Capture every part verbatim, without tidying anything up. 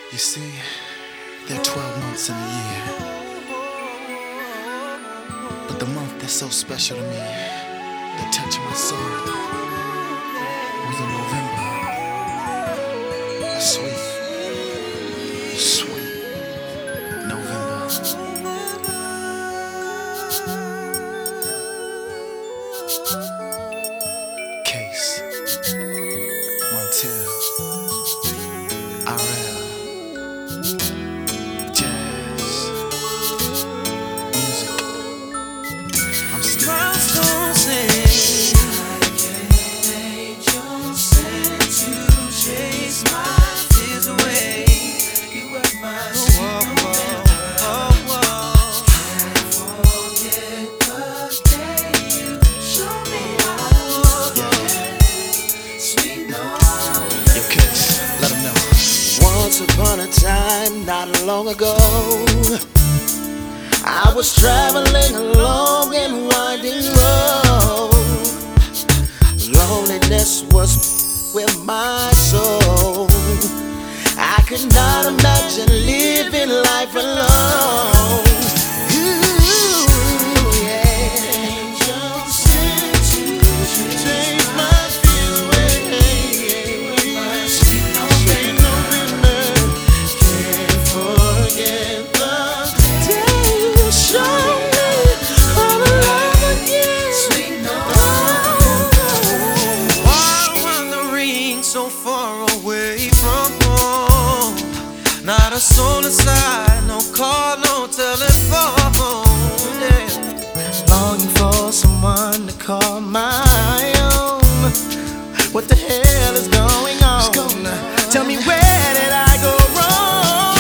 You see, there are twelve months in a year, but the month that's so special to me, that touched my soul, was in November. A sweet, sweet November. Case, Montel, R L, Jazz, music. I'm still Once upon a time, not long ago, I was traveling along and winding road. Loneliness was with my soul. I could not imagine living life alone. Ooh, yeah. Angels sent to change my fears away. Sweet November, can't forget the day you showed me all the love again. Sweet November. While wandering so far away from home, not a soul inside, no call, no telephone. Yeah. Longing for someone to call my own. What the hell is going on? Tell me, where did I go wrong?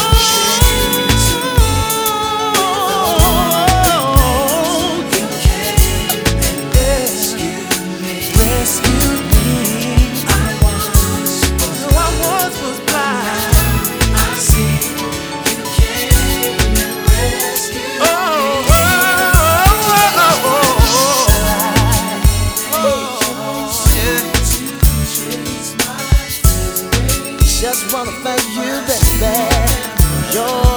You came and rescued me. Rescued me. I once was, no, I once was blind. I see. You came and rescued me. Oh, oh, oh, oh, oh, oh, yeah. Just wanna thank you, baby. You're